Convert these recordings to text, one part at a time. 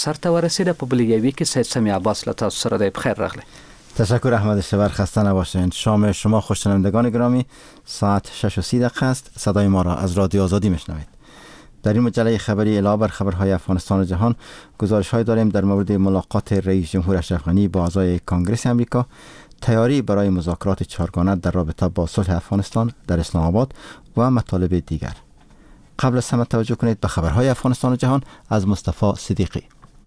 سرته ورسیده په بل یوی کې سید سمی عباس له تاسو سره د بخیر راغلی. تشکر احمد شبر، خسته نباشید. شام شما خوشنوندگان گرامی، ساعت 6:30 است. صدای ما را از رادیو آزادی میشنوید. در این مجله خبری علاوه بر خبرهای افغانستان و جهان، گزارش‌های داریم در مورد ملاقات رئیس جمهور اشرف غنی با اعضای کنگره آمریکا، تیاری برای مذاکرات چهارگانه در رابطه با صلح افغانستان در اسلام آباد و مطالب دیگر. قبل از همه توجه کنید به خبرهای افغانستان و جهان از مصطفی صدیقی.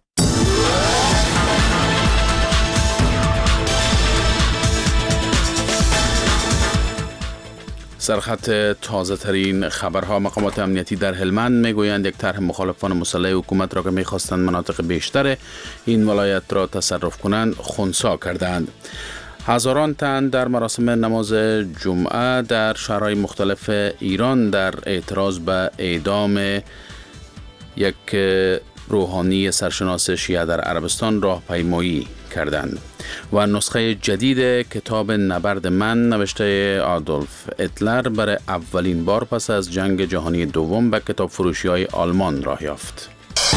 سرخط تازه ترین خبرها. مقامات امنیتی در هلمند میگویند یک طرح مخالفان مسلح حکومت را که میخواستند مناطق بیشتر این ولایت را تصرف کنند خنثی کردند. هزاران تن در مراسم نماز جمعه در شهرهای مختلف ایران در اعتراض به اعدام یک روحانی سرشناس شیعه در عربستان راهپیمایی کردند. و نسخه جدید کتاب نبرد من نوشته آدولف هیتلر برای اولین بار پس از جنگ جهانی دوم به کتاب فروشی‌های آلمان راه یافت.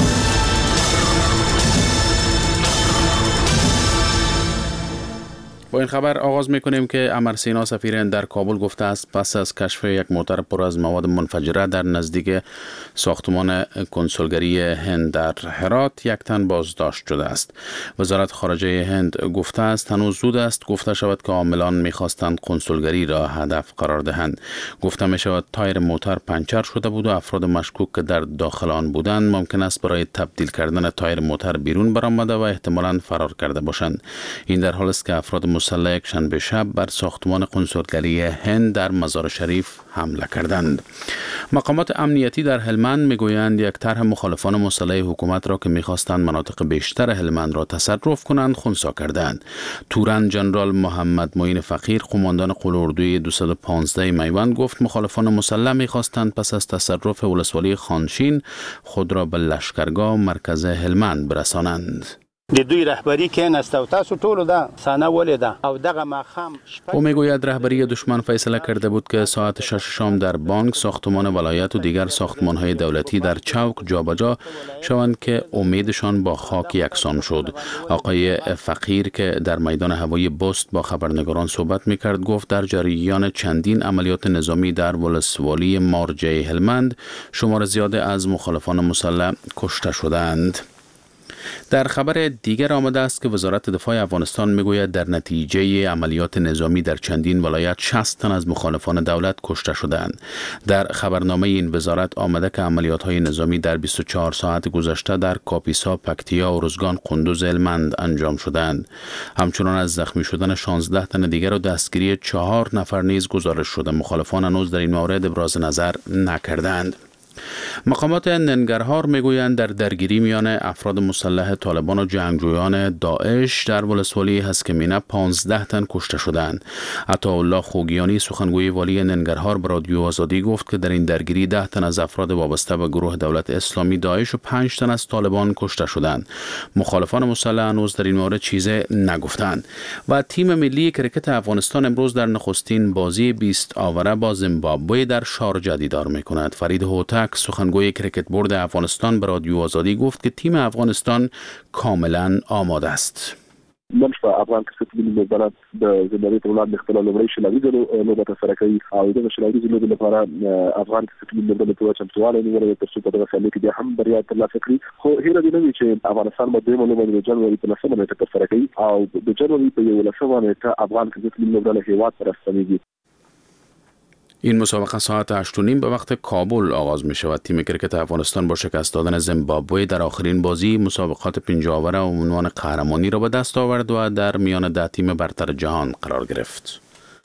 با این خبر آغاز میکنیم که عمر سینا سفیر هند در کابل گفته است پس از کشف یک موتر پر از مواد منفجره در نزدیک ساختمان کنسولگری هند در هرات یک تن بازداشت شده است. وزارت خارجه هند گفته است هنوز زود است گفته شود که عاملان میخواستند کنسولگری را هدف قرار دهند. گفته می شود تایر موتر پنچر شده بود و افراد مشکوک که در داخل آن بودند ممکن است برای تبدیل کردن تایر موتر بیرون برآمده و احتمالاً فرار کرده باشند. این در حالی است که افراد مسلح یک شنبه شب بر ساختمان کنسولگری هند در مزار شریف حمله کردند. مقامات امنیتی در هلمند میگویند یک طرح مخالفان مسلح حکومت را که میخواستند مناطق بیشتر هلمند را تصرف کنند خنثی کردند. تورن جنرال محمد معین فقیر قماندان قواردوی 215 میوند گفت مخالفان مسلح میخواستند پس از تصرف ولسوالی خانشین خود را به لشکرگاه مرکز هلمند برسانند. د دوی رهبری کې نسته او تاسو ټولو دا سانه ولیده او دغه ماخام. او میگوید رهبری دشمن فیصله کرده بود که ساعت 6 شام در بانک، ساختمان ولایت و دیگر ساختمان‌های دولتی در چوک جابجا شوند که امیدشان با خاک یکسان شد. آقای فقیر که در میدان هوایی بست با خبرنگاران صحبت میکرد گفت در جریان چندین عملیات نظامی در ولسوالی مارجه هلمند شمار زیاده از مخالفان مسلح کشته شدند. در خبر دیگر آمده است که وزارت دفاع افغانستان میگوید در نتیجه عملیات نظامی در چندین ولایت 60 تن از مخالفان دولت کشته شدند. در خبرنامه این وزارت آمده که عملیات‌های نظامی در 24 ساعت گذشته در کاپیسا، پکتیا، ارزگان، قندوز، هلمند انجام شدند. همچنان از زخمی شدن 16 تن دیگر و دستگیری 4 نفر نیز گزارش شده. مخالفان هنوز در این مورد ابراز نظر نکردند. مقامات ننگرهار میگویند در درگیری میان افراد مسلح طالبان و جنگجویان داعش در ولسوالی هسکمینه 15 تن کشته شدند. عطاالله خوگیانی سخنگوی والی ننگرهار به رادیو آزادی گفت که در این درگیری 10 تن از افراد وابسته به گروه دولت اسلامی داعش و 5 تن از طالبان کشته شدند. مخالفان مسلح هنوز در این مورد چیزی نگفتند. و تیم ملی کرکت افغانستان امروز در نخستین بازی 20 آوره با زیمبابوه در شارجه دیدار میکند. فرید هوتک سخنگوی کرکت بورد افغانستان به رادیو آزادی گفت که تیم افغانستان کاملا آماده است. نن شپه افغان کرکټ ملي لوبډله د زمبابوې په وړاندې خپله لومړۍ شلایزه لوبه ترسره کوي او دغه شلایزې لوبې لپاره افغان کرکټ ملي لوبډلې پوره چمتووالی نیولی دی تر څو په دغه سیالۍ کې بیا هم بریا ترلاسه کړي. خو هیله دې نه وي چې افغانستان به دویمه لوبه د جنوري په 10مه نیټه ترسره کوي او د جنوري په 11مه نیټه افغان کرکټ ملي لوبډله هیواد ته راستنیږي. این مسابقه ساعت 8:30 به وقت کابل آغاز می شود. تیم کرکت افغانستان با شکست دادن زیمبابوه در آخرین بازی مسابقات 50 آوره و عنوان قهرمانی را به دست آورد و در میان 10 تیم برتر جهان قرار گرفت.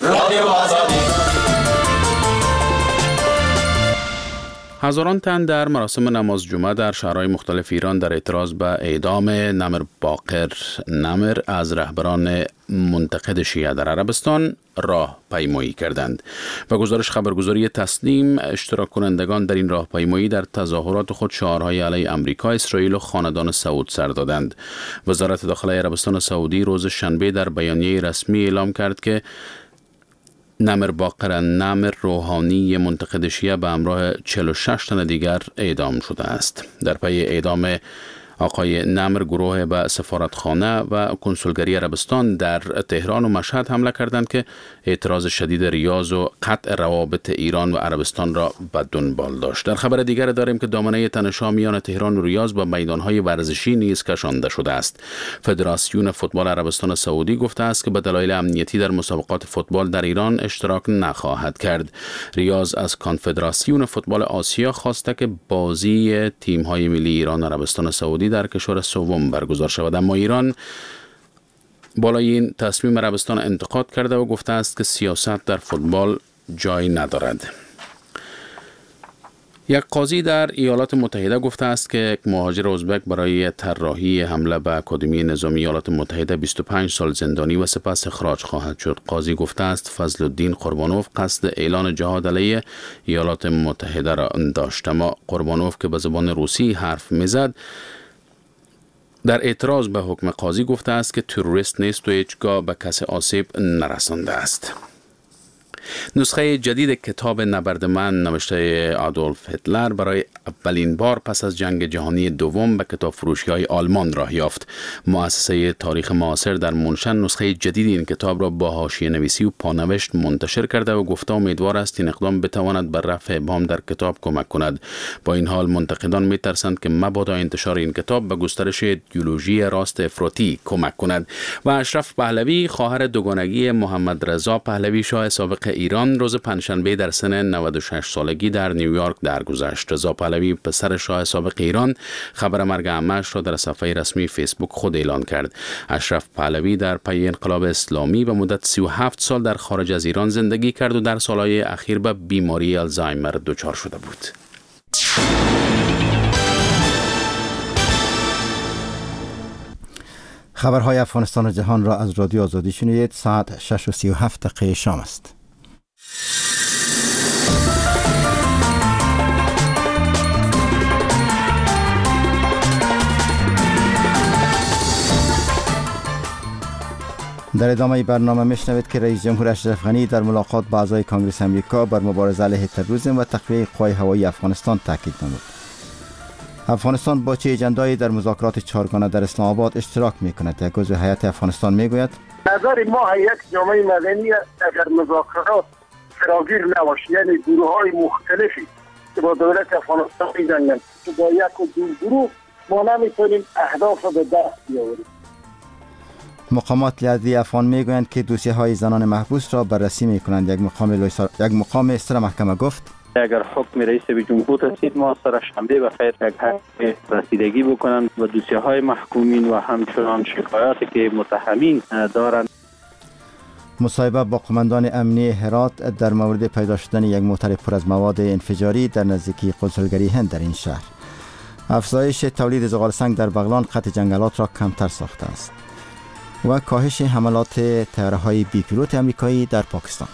هزاران تن در مراسم نماز جمعه در شهرهای مختلف ایران در اعتراض به اعدام نمر باقر نمر از رهبران منتقد شیعه در عربستان راهپیمایی کردند. به گزارش خبرگزاری تسنیم اشتراک کنندگان در این راهپیمایی در تظاهرات خود شعارهای علیه آمریکا، اسرائیل و خاندان سعود سر دادند. وزارت داخلی عربستان سعودی روز شنبه در بیانیه رسمی اعلام کرد که نمر باقر نمر روحانی منتقد شیعه به همراه 46 تن دیگر اعدام شده است. در پی اعدام آقای نمر گروه به سفارتخانه و کنسولگری عربستان در تهران و مشهد حمله کردند که اعتراض شدید ریاض و قطع روابط ایران و عربستان را به دنبال داشت. در خبر دیگر داریم که دامنه تنش‌ها میان تهران و ریاض با میدان‌های ورزشی نیز کشانده شده است. فدراسیون فوتبال عربستان سعودی گفته است که به دلایل امنیتی در مسابقات فوتبال در ایران اشتراک نخواهد کرد. ریاض از کنفدراسیون فوتبال آسیا خواسته که بازی تیم‌های ملی ایران و عربستان سعودی در کشور سوم برگزار شود، اما ایران بالای این تصمیم عربستان انتقاد کرده و گفته است که سیاست در فوتبال جای ندارد. یک قاضی در ایالات متحده گفته است که یک مهاجر ازبک برای طراحی حمله به اکادمی نظامی ایالات متحده 25 سال زندانی و سپس اخراج خواهد شد. قاضی گفته است فضل الدین قربانوف قصد اعلان جهاد علیه ایالات متحده را داشت، اما قربانوف که به زبان روسی حرف میزد در اعتراض به حکم قاضی گفته است که تروریست نیست و هیچگاه به کسی آسیب نرسانده است. نسخه جدید کتاب نبرد من نوشته آدولف هیتلر برای اولین بار پس از جنگ جهانی دوم به کتاب فروشی‌های آلمان راه یافت. مؤسسه تاریخ معاصر در منشن نسخه جدید این کتاب را با حاشیه نویسی و پانوشت منتشر کرده و گفته امیدوار است این اقدام بتواند بر رفع ابهام در کتاب کمک کند. با این حال منتقدان می‌ترسند که مبادا انتشار این کتاب به گسترش ایدئولوژی راست افراطی کمک کند. و اشرف پهلوی خواهر دوگانگی محمد رضا پهلوی شاه سابق ایران روز پنجشنبه در سن 96 سالگی در نیویورک درگذشت. رضا پهلوی پسر شاه سابق ایران خبر مرگ عمه‌اش را در صفحه رسمی فیسبوک خود اعلان کرد. اشرف پهلوی در پی انقلاب اسلامی به مدت 37 سال در خارج از ایران زندگی کرد و در سالهای اخیر به بیماری آلزایمر دچار شده بود. خبرهای افغانستان و جهان را از رادیو آزادی شنیدید. ساعت 6:37 شام است. در ادامه برنامه میشنوید که رئیس جمهور اشرف غنی در ملاقات با اعضای کانگرس امریکا بر مبارزه علیه تروریسم و تقویت قوای هوایی افغانستان تاکید نمود. افغانستان با چه اجندایی در مذاکرات چهارگانه در اسلام آباد اشتراک میکند؟ یک عضو هیئت افغانستان میگوید نظر ما یک جامعه مدنی اگر مذاکرات فراگیر نباشه، یعنی گروه‌های مختلفی که با دولت افغانستان می‌جنگند که با یک و دو گروه ما نمیتونیم اهداف به دست بیاوریم. مقامات لیادی افغان میگویند که دوسیه‌های زنان محبوس را بررسی میکنند. یک مقام استر محکمه گفت اگر حکم رئیس جمهور رسید ما سر شنبه بخیر یک حق رسیدگی بکنند و دوسیه‌های محکومین و همچنان شکایاتی که متهمین دارند. مصاحبه با قماندان امنی هرات در مورد پیدا شدن یک موتر پر از مواد انفجاری در نزدیکی کنسولگری هند در این شهر. افزایش تولید زغال سنگ در بغلان قطع جنگلات را کمتر ساخته است. و کاهش حملات طیاره‌های بی پیلوت آمریکایی در پاکستان.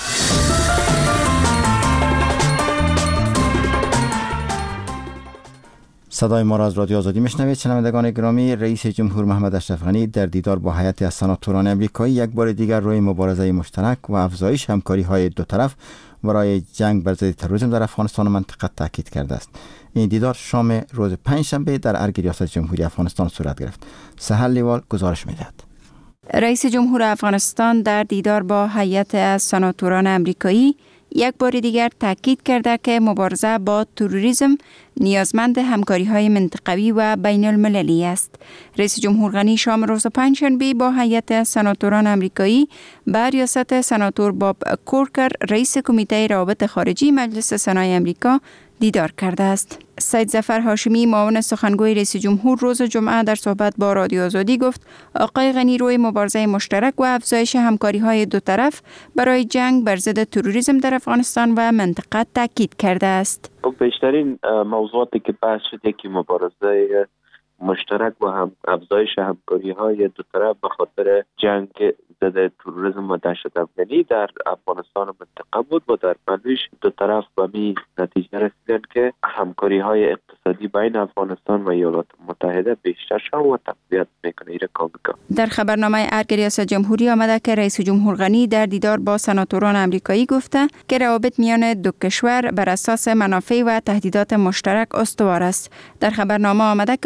صدای ما را از رادیو آزادی میشنوید. شنوندگان گرامی، رئیس جمهور محمد اشرف غنی در دیدار با هیئت از سناتوران آمریکایی یک بار دیگر روی مبارزه مشترک و افزایش همکاری‌های دو طرف برای جنگ بر ضد تروریسم در افغانستان و منطقه تاکید کرده است. این دیدار شام روز پنجشنبه در ارگ ریاست جمهوری افغانستان صورت گرفت. سهل لیوال گزارش می‌دهد. رئیس جمهور افغانستان در دیدار با هیئت از سناتوران آمریکایی یک بار دیگر تاکید کرده که مبارزه با تروریسم نیازمند همکاری‌های منطقوی و بین المللی است. رئیس جمهور غنی شام روز پنجشنبه با هیئت از سناتوران آمریکایی به ریاست سناتور باب کورکر رئیس کمیته روابط خارجی مجلس سنای آمریکا دیدار کرده است. سید ظفر هاشمی معاون سخنگوی رئیس جمهور روز جمعه در صحبت با رادیو آزادی گفت آقای غنی روی مبارزه مشترک و افزایش همکاری‌های دو طرف برای جنگ بر ضد تروریسم در افغانستان و منطقه تاکید کرده است. بیشترین موضوعاتی که بحث شده که مبارزه مشترک و هم افزایش همکاری‌های دو طرف به خاطر جنگ ضد تروریسم و دهشت‌افکنی در افغانستان و منطقه بود و در پلویش دو طرف به این نتیجه رسیدند که همکاری‌های اقتصادی بین افغانستان و ایالات متحده بیشتر شود و تقویت میکنه ایره کامکا. در خبرنامه ارگ ریاست جمهوری آمده که رئیس جمهور غنی در دیدار با سناتوران آمریکایی گفته که روابط میان دو کشور بر اساس منافع و تهدیدات مشترک استوار است. در خبرنامه آمده که آقای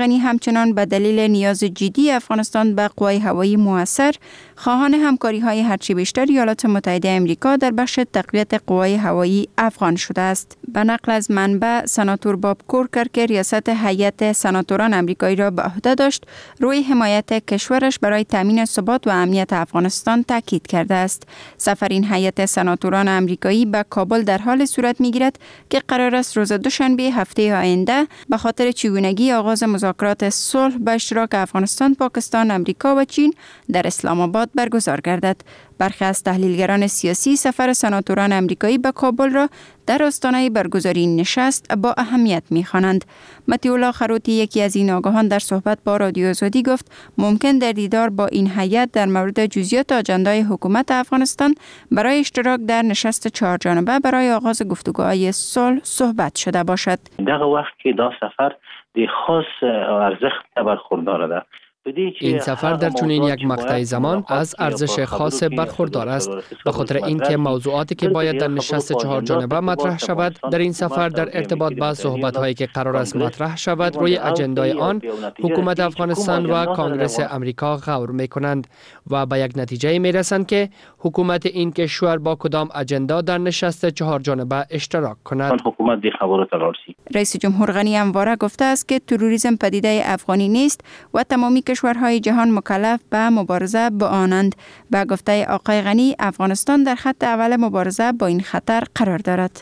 غنی همچنان به دلیل نیاز جدی افغانستان به قوای هوایی موثر خواهان همکاری‌های هرچی بیشتر ایالات متحده آمریکا در بخش تقویت قوای هوایی افغان شده است. به نقل از منبع، سناتور باب کورکر که ریاست هیئت سناتوران آمریکایی را به عهده داشت، روی حمایت کشورش برای تامین ثبات و امنیت افغانستان تاکید کرده است. سفر این هیئت سناتوران آمریکایی به کابل در حال صورت می‌گیرد که قرار است روز دوشنبه هفته آینده به خاطر چگونگی آغاز مذاکرات صلح به اشتراک افغانستان، پاکستان، آمریکا و چین در اسلام آباد برگزار گردد. برخی از تحلیلگران سیاسی سفر سناتوران آمریکایی به کابل را در آستانه برگزاری نشست با اهمیت می‌خوانند. مطیع الله خروتی، یکی از این آگاهان، در صحبت با رادیو آزادی گفت ممکن در دیدار با این هیئت در مورد جزئیات آجندای حکومت افغانستان برای اشتراک در نشست چهارجانبه برای آغاز گفتگوهای صلح صحبت شده باشد. در وقت که دا سفر دی خاص ارزش برخوردار ده. این سفر در چنین یک مقطع زمان از ارزش خاص برخوردار است، به خاطر اینکه موضوعاتی که باید در نشست چهارجانبه مطرح شود در این سفر در ارتباط با صحبت‌هایی که قرار است مطرح شود روی اجندای آن حکومت افغانستان و کانگرس امریکا غور می‌کنند و به یک نتیجه می‌رسند که حکومت این کشور با کدام اجندا در نشست چهارجانبه اشتراک کند. حکومت دی خبرات راستی. رئیس جمهور غنی همواره گفته است که تروریسم پدیده افغانی نیست و تمامی کشورهای جهان مکلف به مبارزه با آنند. به گفته آقای غنی، افغانستان در خط اول مبارزه با این خطر قرار دارد.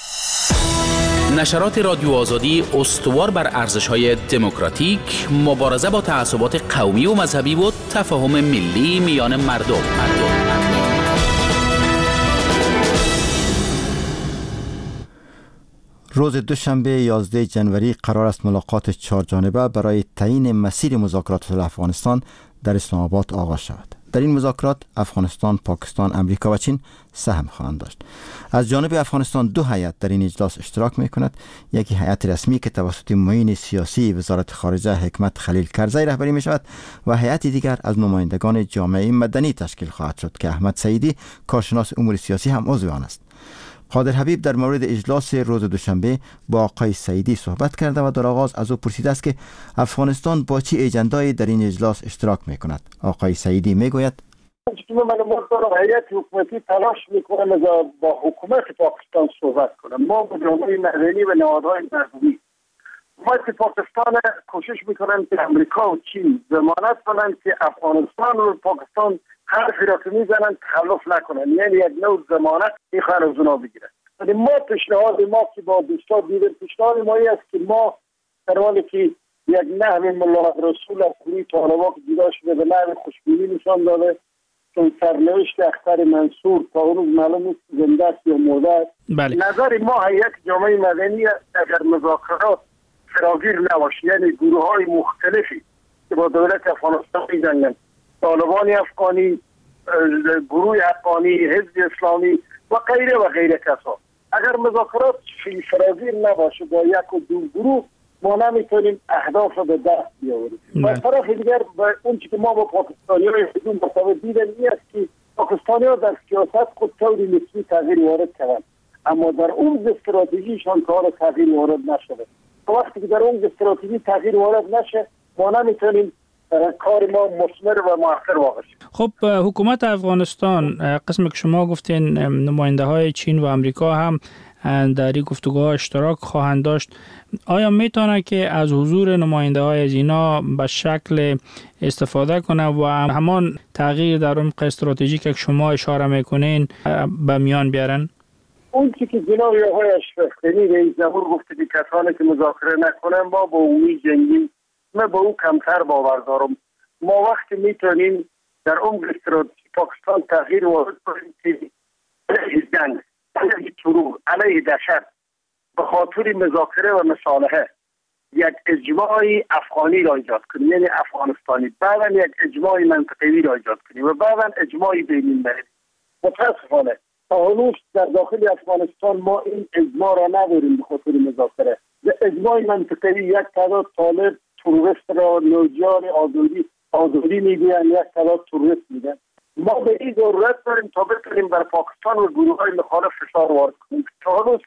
نشرات رادیو آزادی استوار بر ارزش‌های دموکراتیک، مبارزه با تعصبات قومی و مذهبی و تفاهم ملی میان مردم. روز دوشنبه 11 جنوری قرار است ملاقات چهارجانبه برای تعیین مسیر مذاکرات صلح افغانستان در اسلام آباد آغاز شود. در این مذاکرات افغانستان، پاکستان، امریکا و چین سهم خواهند داشت. از جانب افغانستان دو هیئت در این اجلاس اشتراک می‌کند. یکی هیئت رسمی که توسط معین سیاسی وزارت خارجه حکمت خلیل کرزی رهبری می‌شود و هیئت دیگر از نمایندگان جامعه مدنی تشکیل خواهد شد که احمد سعیدی، کارشناس امور سیاسی، هم عضو آن است. قادر حبیب در مورد اجلاس روز دوشنبه با آقای سعیدی صحبت کرده و در آغاز از او پرسیده است که افغانستان با چه اجندایی در این اجلاس اشتراک می‌کند. آقای سعیدی میگوید هیئت حکومتی تلاش می‌کنه با حکومت پاکستان صحبت کنه. ما با جامعه مدنی و نهادهای مردمی حکومت پاکستان کوشش می‌کنن که امریکا و چین ضمانت کنند که افغانستان و پاکستان حرفی را که میزنن تخلف نکنن، یعنی یک نوع ضمانت میخوان از اونا بگیرن. ولی ما پیشنهاد ما که با دوستان دیدیم، پیشنهاد ما است که ما در حالی که یک نحو ملا رسول از کوی طالبان که جدا شده به نحو خوشبینی نشان داده که سرنوشت اختر منصور تا اون روز معلوم نیست زنده است یا مرده است. نظر ما هیئت جامعه مدنی اگر مذاکرات فراگیر نباشه، یعنی گروه های مختلفی که با دولت افغانستان می‌جنگند، طالبان افغانی، گروه افغانی، حزب اسلامی و غیره کسا، اگر مذاکرات فراگیر نباشه با یک و دو گروه، ما نمیتونیم اهداف به دست بیاوریم. از طرف دیگر اون که ما با پاکستانی‌ها بدون مطابق دیدن این است که پاکستانی‌ها در سیاست خود طوری نسبی تغییر وارد کردند، اما در اون استراتژیشان کار تغییر وارد نشده. وقتی که در اون استراتژی تغییر وارد نشه، ما نمیتونیم کار ما مثمر و موثر واقع شد. خب حکومت افغانستان، قسمی که شما گفتین نماینده های چین و امریکا هم در این گفتگوها اشتراک خواهند داشت، آیا میتونه که از حضور نماینده های از اینا به شکل استفاده کنه و همان تغییر در عمق استراتژیک که شما اشاره میکنین به میان بیارن؟ اون که جناب آقای اشرف غنی رئیس جمهور گفته که کسانی که مذاکره نکنن ما با اون جنگیم، من با او کمتر باور دارم. ما وقتی میتونیم در عمق استراتژی پاکستان تغییر وارد کنیم که علیه جنگ، علیه دروغ، علیه دهشت، به خاطر مذاکره و مصالحه یک اجماعی افغانی را ایجاد کنیم، یعنی افغانستانی، بعدا یک اجماعی منطقه‌ای را ایجاد کنیم و بعدا اجماعی بین‌المللی. متاسفانه تا هنوز در داخل افغانستان ما این اجماع را نداریم به خاطر مذاکره. اجماع منطقه‌ای، یک تعداد طالب تروریست را نوجوان آزادی میگویند، یک تعداد تروریست میگن. ما به این ضرورت داریم تا بتونیم بر پاکستان و گروه‌های مخالف فشار وارد کنیم. تا هنوز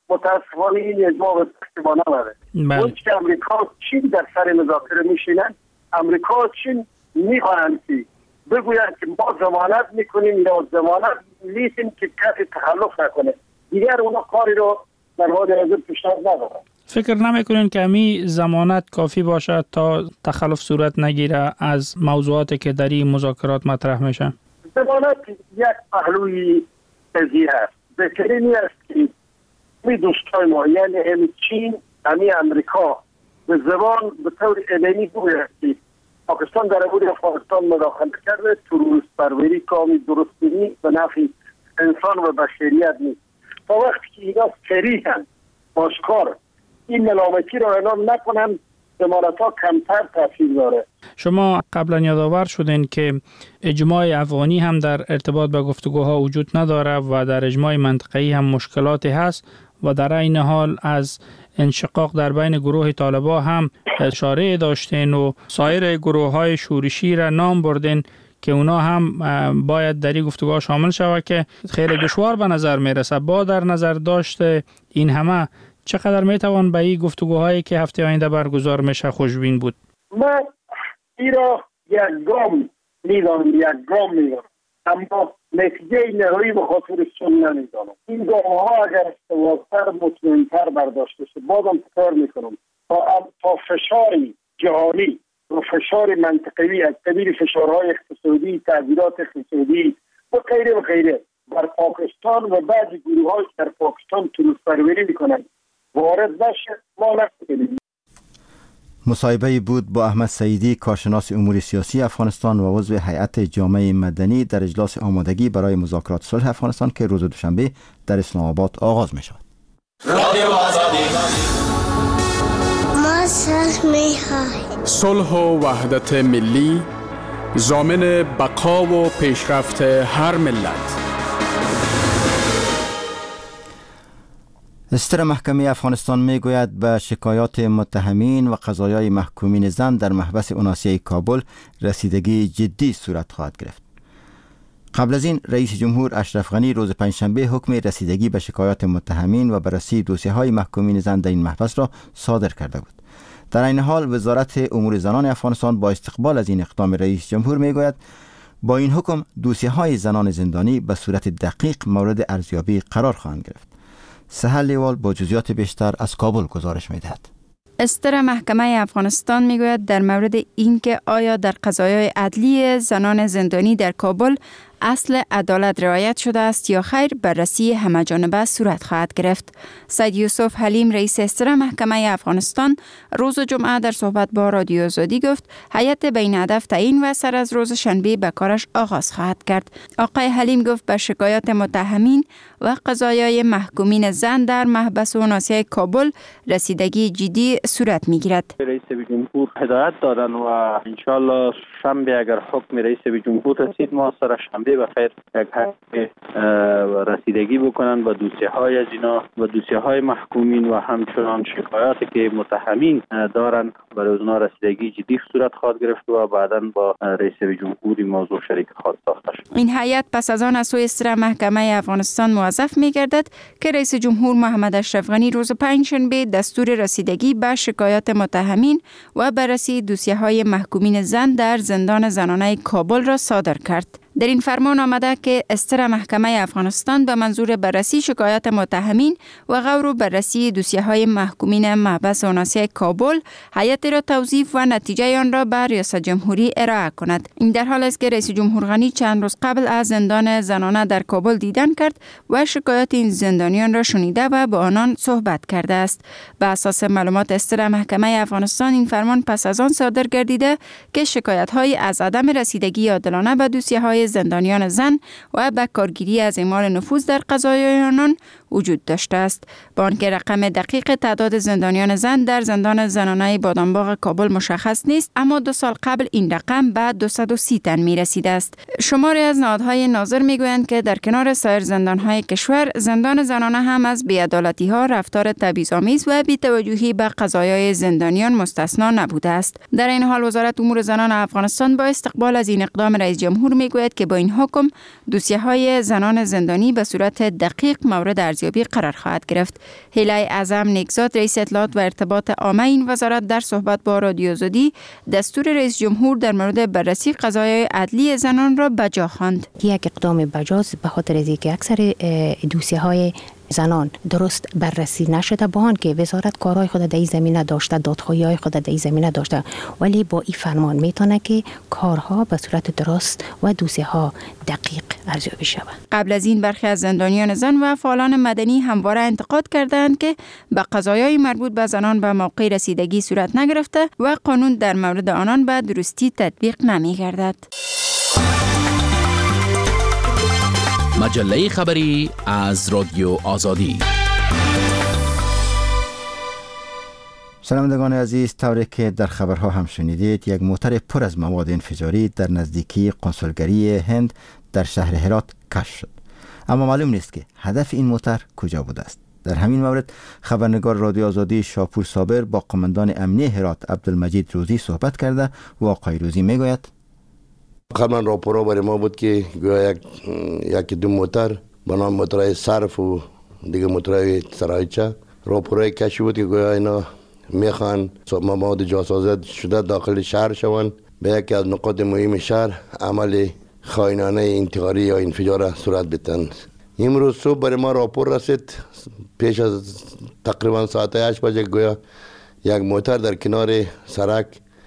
متاسفانه این اجماع به دست ما نبره. اون که امریکا چین در سر مذاکره میشینن، امریکا و چین میخواهند که بگویند که ما ضمانت میکنیم یا ضمانت لیسیم که کسی تخلف نکنه. دیگر اونا کاری رو در حال حاضر پیشنهاد ندارن. فکر نمیکنین که امی ضمانت کافی باشد تا تخلف صورت نگیره از موضوعاتی که در این مذاکرات مطرح میشن؟ ضمانت یک پهلوی قضیه است. بهترین است که می دوستای ما یعنی هم چین همی امریکا به زبان به طور علمی بگوید که پاکستان در امور افغانستان مداخله کرده، تروریست پروری کامی درست نیست به نفع انسان و بشریت نیست. تا وقتی که اینا صریحاً آشکار این ملامتی را اعلام نکنن، ضمانت ها کمتر تاثیر داره. شما قبلا یادآور شدین که اجماع افغانی هم در ارتباط به گفتگوها وجود نداره و در اجماع منطقه‌ای هم مشکلاتی هست و در این حال از انشقاق در بین گروه طالبان هم اشاره داشتین و سایر گروه‌های شورشی را نام بردین که اونا هم باید در این گفتگوها شامل شود که خیلی دشوار به نظر میرسه. با در نظر داشته این همه چقدر میتوان به این گفتگوهایی که هفته آینده برگزار میشه خوشبین بود؟ من این را یک گام میدانم، اما نتیجه نهایی به خاطر سن نمیدانم. این گام ها اگر استوارتر مطمئنتر برداشته شد بازم کار میکنم تا فشار جهانی و فشار منطقوی از قبیل فشارهای اقتصادی، تعذیرات اقتصادی و غیره بر پاکستان و بعضی گروه‌های در پاکستان تروریست پروری میکنند وارد نشه ما نکنیم. مصاحبه بود با احمد سعیدی، کارشناس امور سیاسی افغانستان و عضو هیئت جامعه مدنی در اجلاس آمادگی برای مذاکرات صلح افغانستان که روز دوشنبه در اسلام آباد آغاز می شود. ما صلح می‌خوایم. صلح و وحدت ملی ضامن بقا و پیشرفت هر ملت. استر محکمه افغانستان میگوید به شکایات متهمین و قضایای محکومین زن در محبس اوناسیه کابل رسیدگی جدی صورت خواهد گرفت. قبل از این رئیس جمهور اشرف غنی روز پنجشنبه حکم رسیدگی به شکایات متهمین و بررسی دوسیه‌های محکومین زن در این محبس را صادر کرده بود. در این حال وزارت امور زنان افغانستان با استقبال از این اقدام رئیس جمهور میگوید با این حکم دوسیه‌های زنان زندانی به صورت دقیق مورد ارزیابی قرار خواهند گرفت. سهل لیوال با جزئیات بیشتر از کابل گزارش می‌دهد. استر محکمه افغانستان میگوید در مورد اینکه آیا در قضایای عدلی زنان زندانی در کابل اصل عدالت رعایت شده است یا خیر بررسی همه‌جانبه صورت خواهد گرفت. سید یوسف حلیم رئیس استر محکمه افغانستان روز جمعه در صحبت با رادیو آزادی گفت هیئت بین هدف تعیین و سر از روز شنبه به کارش آغاز خواهد کرد. آقای حلیم گفت به شکایات متهمین و قضایای محکومین زن در محبس و ناصیه کابل رسیدگی جدی صورت میگیرد. رئیس جمهور هدایت دادن و انشالله شنبه اگر حکم رئیس جمهور رسید ما سر شنبه بخیر یک حق رسیدگی بکنن و دوسیه‌های از اینا و دوسیه‌های محکومین و همچنان شکایاتی که متهمین دارن برای اونها رسیدگی جدی صورت خواهد گرفت و بعداً با رئیس جمهور این موضوع شریک خواهد ساخته شد. این هیئت پس از آن از سوی استر محکمه افغانستان موظف می‌گردد که رئیس جمهور محمد اشرف غنی روز پنجشنبه دستور رسیدگی به شکایات متهمین و بررسی دوسیه‌های محکومین زن در زندان زنانه کابل را صادر کرد. در این فرمان آمده که استر محکمه افغانستان به منظور بررسی شکایات متهمین و غور و بررسی دوسیه‌های محکومین محبس اوناسیه کابل هیئت را توظیف و نتیجه آن را به ریاست جمهوری ارائه کند. این در حال است که رئیس جمهور غنی چند روز قبل از زندان زنانه در کابل دیدن کرد و شکایات این زندانیان را شنیده و با آنان صحبت کرده است. به اساس معلومات استر محکمه افغانستان این فرمان پس از آن صادر گردیده که شکایت‌های از عدم رسیدگی عادلانه به دوسیه‌های زندانیان زن و به کارگیری از اعمال نفوذ در قضایای آنان وجود داشته است. با آنکه رقم دقیق تعداد زندانیان زن در زندان زنانه بادامباغ کابل مشخص نیست، اما 2 سال قبل این رقم به 230 تن می رسیده است. شماری از نهادهای ناظر می گویند که در کنار سایر زندانهای کشور، زندان زنانه هم از بی‌عدالتی‌ها، رفتار تبعیض‌آمیز و بی‌توجهی به قضایای زندانیان مستثنا نبوده است. در این حال وزارت امور زنان افغانستان با استقبال از این اقدام رئیس جمهور می گوید که با این حکم دوسیه‌های زنان زندانی به صورت دقیق مورد ارزیابی ارزیابی قرار خواهد گرفت. هیله اعظم نیکزاد رئیس اطلاعات و ارتباط عامه این وزارت در صحبت با رادیو آزادی دستور رئیس جمهور در مورد بررسی قضایای عدلی زنان را بجا خواند. یک اقدام بجاست به خاطر از اینکه اکثر دوسیه‌های زنان درست بررسی نشده، با آن که وزارت کارهای خود در این زمینه داشته، دادخواهی‌های خود در این زمینه داشته، ولی با این فرمان میتونه که کارها به صورت درست و دوسیه‌ها دقیق ارزیابی شود. قبل از این برخی از زندانیان زن و فعالان مدنی همواره انتقاد کردند که به قضایای مربوط به زنان به موقع رسیدگی صورت نگرفته و قانون در مورد آنان به درستی تطبیق نمی‌گردد. مجله خبری از رادیو آزادی. شنوندگان عزیز، طوری که در خبرها هم شنیدید، یک موتر پر از مواد انفجاری در نزدیکی قنسولگری هند در شهر هرات کشف شد، اما معلوم نیست که هدف این موتر کجا بوده است. در همین مورد خبرنگار رادیو آزادی شاپور صابر با قماندان امنیه هرات عبدالمجید روزی صحبت کرده و آقای روزی میگوید قبلا راپورا برای ما بود که گویا یک دو موتر به نام موترهای صرف و دیگه موترهای سرایچه راپورای کشف بود که گویا اینا میخوان مواد جاسازی شده داخل شهر شوند، به یکی از نقاط مهم شهر عمل خائنانه انتحاری یا انفجار صورت بدن. امروز صبح برای ما راپور رسید پیش از تقریبا ساعت 8 بجه گویا یک موتر در کنار سرک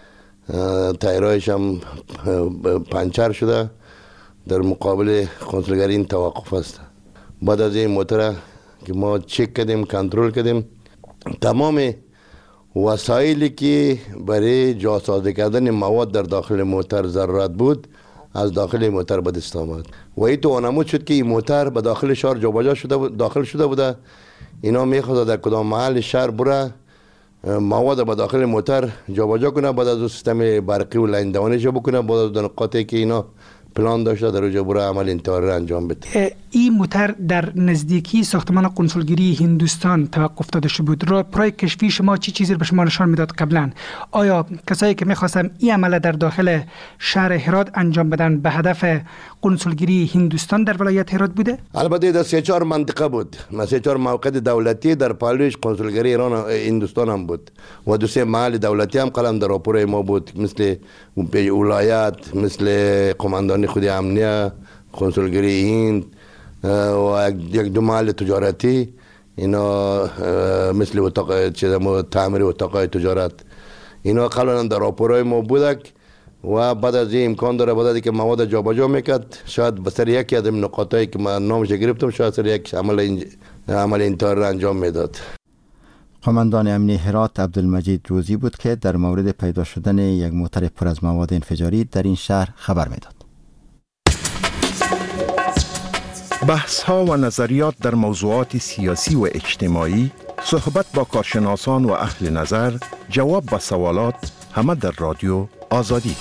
تایرایش هم پنچر شده در مقابل قنسولگری این توقف است. بعد از این موتر که ما چک کردیم کنترل کردیم، تمام وسایلی که برای جاسازی کردن مواد در داخل موتر ضرورت بود از داخل موتر به دست آمد و این توانمود شد که این موتر به داخل شهر جابجا داخل شده بوده. اینا میخواست در کدام محل شهر بره مواد به داخل موتر جابجا کنه، بعد از سیستم برقی و لاین دوانش بکنه، بعد از نقاطی که اینا پلان داشته در اونجا بره عمل انتحاری را انجام بده. این موتر در نزدیکی ساختمان قنسولگری هندوستان توقف داده شده بود. راپورای کشفی شما چی چیزی به شما نشان میداد قبلا؟ آیا کسایی که میخواستن این عمل در داخل شهر هرات انجام بدن به هدف قنسولگری هندوستان در ولایت هرات بوده؟ البته در 3-4 منطقه بود، 3-4 موقع دولتی در پالوش قنسولگری ایران هندوستان هم بود و 2-3 محل دولتی هم قلم در راپورای ما بود، مثل ولایت، مثل قماندان خود امنیه، قنسولگری هند و یک دو محل تجارتی، اینا مثل اتاق تعمیر اتاقای تجارت، اینا قبلا در راپورای ما بودک و بعد از این امکان داره بعد از که مواد جابجا میکرد شاید به سر یکی از این نقاطایی که من نامش گرفتم شاید سر یک عمل انتحاری را انجام میداد. قماندان امنیه هرات عبدالمجید روزی بود که در مورد پیدا شدن یک موتر پر از مواد انفجاری در این شهر خبر میداد. بحث ها و نظریات در موضوعات سیاسی و اجتماعی، صحبت با کارشناسان و اهل نظر، جواب به سوالات، همه در رادیو آزادی.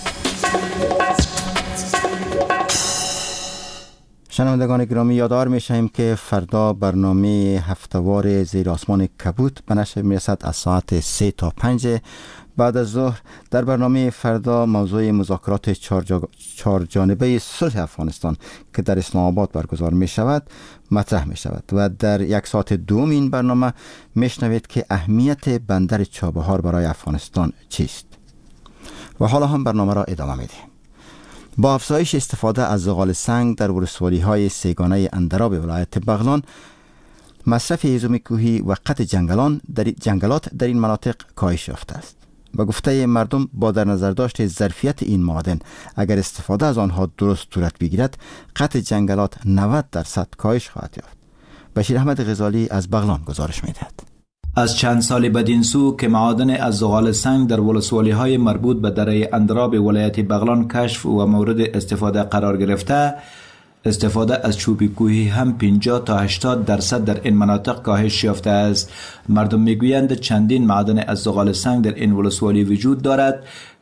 شنوندگان گرامی، یادآور میشیم که فردا برنامه هفتهوار زیر آسمان کبود به نشر میرسد از ساعت 3 تا 5 بعد از ظهر. در برنامه فردا موضوع مذاکرات 4 جانبه صلح افغانستان که در اسلام آباد برگزار می شود مطرح می شود و در 1 ساعت دوم این برنامه میشنوید که اهمیت بندر چابهار برای افغانستان چیست. و حالا هم برنامه را ادامه می دهیم. با افزایش استفاده از زغال سنگ در ولسوالی‌های سیگانه اندراب ولایت بغلان، مصرف هیزم کوهی و قطع جنگلات در این مناطق کاهش یافته است. و گفته مردم با در نظر داشت ظرفیت این معادن اگر استفاده از آنها درست صورت بگیرد قطع جنگلات 90% کاهش خواهد یافت. بشیر احمد غزالی از بغلان گزارش می‌دهد. از چند سال بدین سو که معادن از زغال سنگ در ولسوالی‌های مربوط به دره اندراب ولایت بغلان کشف و مورد استفاده قرار گرفته، استفاده از چوب کوهی هم 50 تا 80% در این مناطق کاهش یافته است. مردم میگویند چندین معادن از زغال سنگ در این ولسوالی وجود دارد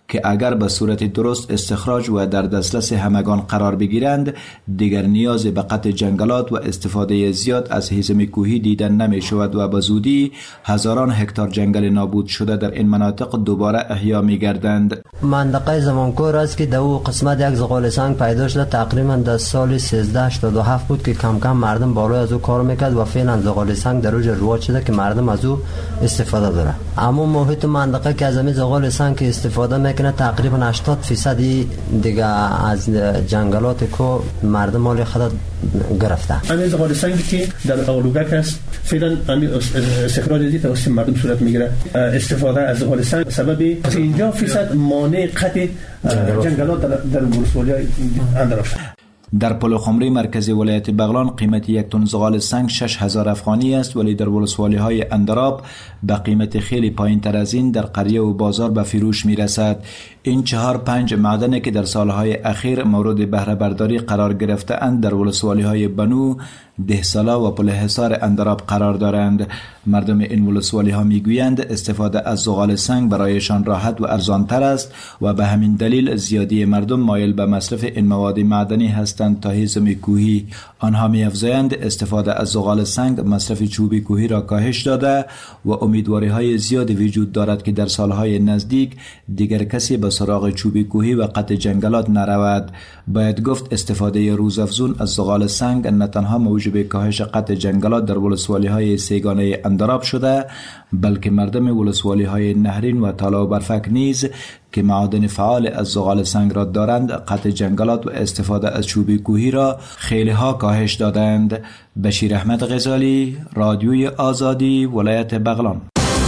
که اگر به صورت درست استخراج و در دسترس همگان قرار بگیرند دیگر نیاز به قطع جنگلات و استفاده زیاد از هیزم کوهی دیدن نمی شود و به زودی هزاران هکتار جنگل نابود شده در این مناطق دوباره احیا می گردند. منطقه زمانکور است که در قسمت یک زغال سنگ پیدا شده تقریبا در سال 1387 بود که کم کم مردم بالای از او کار میکرد و فعلا زغال سنگ در اوج رواج شده که مردم از او استفاده داره. اما محیط منطقه که از این زغال سنگ که استفاده میکنه تقریبا 80% دیگه از جنگلات کو مردم مال خود گرفته. همین زغال سنگی که در آلوگک است فعلا استخراج از توسط مردم صورت میگیره. استفاده از زغال سنگ سبب 50% مانع قطع جنگلات در ولسوالی‌های اندراب شد. در پلخمری مرکزی ولایت بغلان قیمت یک تن زغال سنگ 6000 افغانی است، ولی در ولسوالی‌های اندراب به قیمت خیلی پایین تر از این در قریه و بازار به فروش می رسد. این 4-5 معدنی که در سالهای اخیر مورد بهره برداری قرار گرفته اند در ولسوالی‌های بنو، دهسالا و پل حصار اندراب قرار دارند. مردم این ولسوالی‌ها میگویند استفاده از زغال سنگ برایشان راحت و ارزان تر است و به همین دلیل زیادی مردم مایل به مصرف این مواد معدنی هستند تا هیزم کوهی. آنها می‌افزایند استفاده از زغال سنگ مصرف چوب کوهی را کاهش داده و امیدواری‌های زیاد وجود دارد که در سالهای نزدیک دیگر کسی به سراغ چوب کوهی و قطع جنگلات نرود. باید گفت استفاده روزافزون از زغال سنگ نه تنها موجب کاهش قطع جنگلات در ولسوالی‌های سیگانه اندراب شده، بلکه مردم ولسوالی‌های نهرین و تالا و برفک نیز که معادن فعال از زغال سنگ را دارند قطع جنگلات و استفاده از چوب کوهی را خیلی ها کاهش دادند. بشیر احمد غزالی، رادیوی آزادی، ولایت بغلان.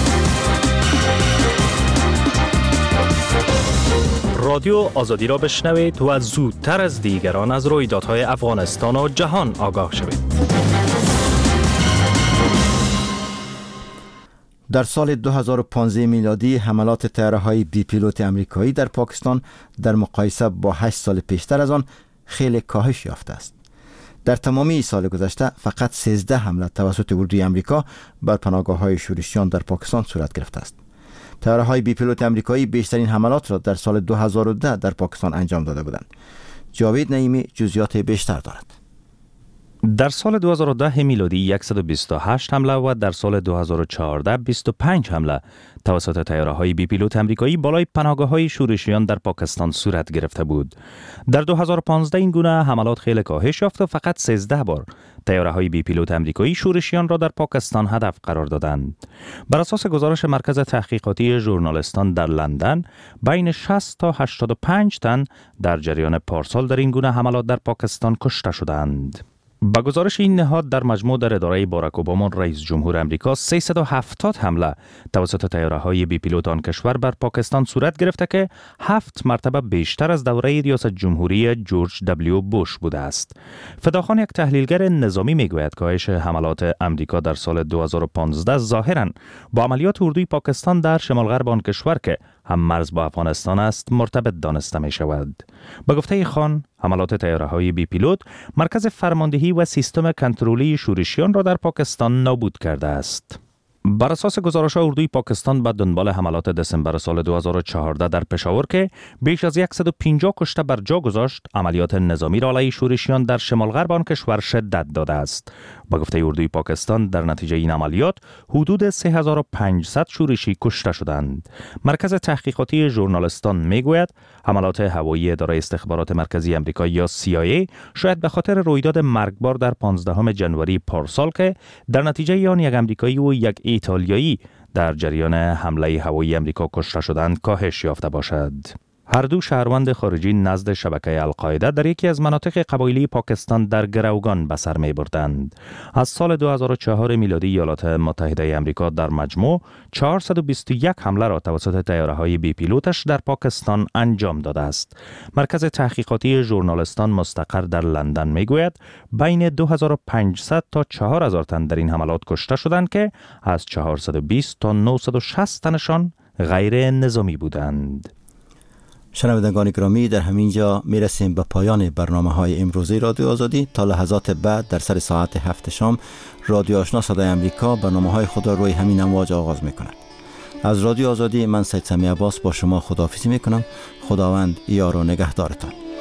رادیو آزادی را بشنوید و زودتر از دیگران از رویدادهای افغانستان و جهان آگاه شوید. در سال 2015 میلادی حملات طیاره‌های بی پیلوت امریکایی در پاکستان در مقایسه با 8 سال پیشتر از آن خیلی کاهش یافته است. در تمامی سال گذشته فقط 13 حمله توسط اردوی امریکا بر پناهگاه‌های شورشیان در پاکستان صورت گرفته است. طیاره‌های بی پیلوت امریکایی بیشترین حملات را در سال 2010 در پاکستان انجام داده بودند. جاوید نعیمی جزئیات بیشتر دارد. در سال 2010 میلادی 128 حمله و در سال 2014 25 حمله توسط طیاره‌های بی پیلوت امریکایی بالای پناهگاه‌های شورشیان در پاکستان صورت گرفته بود. در 2015 این گونه حملات خیلی کاهش یافت و فقط 13 بار طیاره‌های بی پیلوت امریکایی شورشیان را در پاکستان هدف قرار دادند. بر اساس گزارش مرکز تحقیقاتی ژورنالستان در لندن، بین 60 تا 85 تن در جریان پارسال در این گونه حملات در پاکستان کشته شدند. با گزارش این نهاد در مجموع در اداره باراک اوباما رئیس جمهور امریکا 370 حمله توسط طیاره‌های بی پیلوت آن کشور بر پاکستان صورت گرفته که 7 مرتبه بیشتر از دوره ریاست جمهوری جورج دبلیو بوش بوده است. فداخان، یک تحلیلگر نظامی، میگوید کاهش حملات امریکا در سال 2015 ظاهراً با عملیات اردوی پاکستان در شمال غرب آن کشور که هم مرز با افغانستان است مرتبط دانسته می شود. به گفته خان، حملات طیاره‌های بی پیلوت مرکز فرماندهی و سیستم کنترلی شورشیان را در پاکستان نابود کرده است. بر اساس گزارش اردوی پاکستان به دنبال حملات دسامبر سال 2014 در پشاور که بیش از 150 کشته بر جا گذاشت، عملیات نظامی را علیه شورشیان در شمال غرب آن کشور شدت داده است. با گفته اردوی پاکستان در نتیجه این عملیات حدود 3500 شورشی کشته شدند. مرکز تحقیقاتی ژورنالستان میگوید حملات هوایی اداره استخبارات مرکزی آمریکا یا CIA شاید به خاطر رویداد مرگبار در 15 جنوری پارسال که در نتیجه آن یک آمریکایی و یک ایتالیایی در جریان حمله هوایی آمریکا کشته شدند کاهش یافته باشد. هر دو شهروند خارجی نزد شبکه القاعده در یکی از مناطق قبایلی پاکستان در گروگان به سر می بردند. از سال 2004 میلادی ایالات متحده آمریکا در مجموع 421 حمله را توسط طیاره‌های بی پیلوتش در پاکستان انجام داده است. مرکز تحقیقاتی ژورنالستان مستقر در لندن می گوید بین 2500 تا 4000 تن در این حملات کشته شدند که از 420 تا 960 تنشان غیر نظامی بودند. شنوندگان گرامی، در همین جا میرسیم به پایان برنامه‌های امروزی رادیو آزادی. تا لحظات بعد در سر ساعت 7 شام رادیو آشنا صدای امریکا برنامه‌های خود را روی همین امواج آغاز می‌کند. از رادیو آزادی من سید سمی عباس با شما خداحافظی میکنم. خداوند یار و نگهدارتان.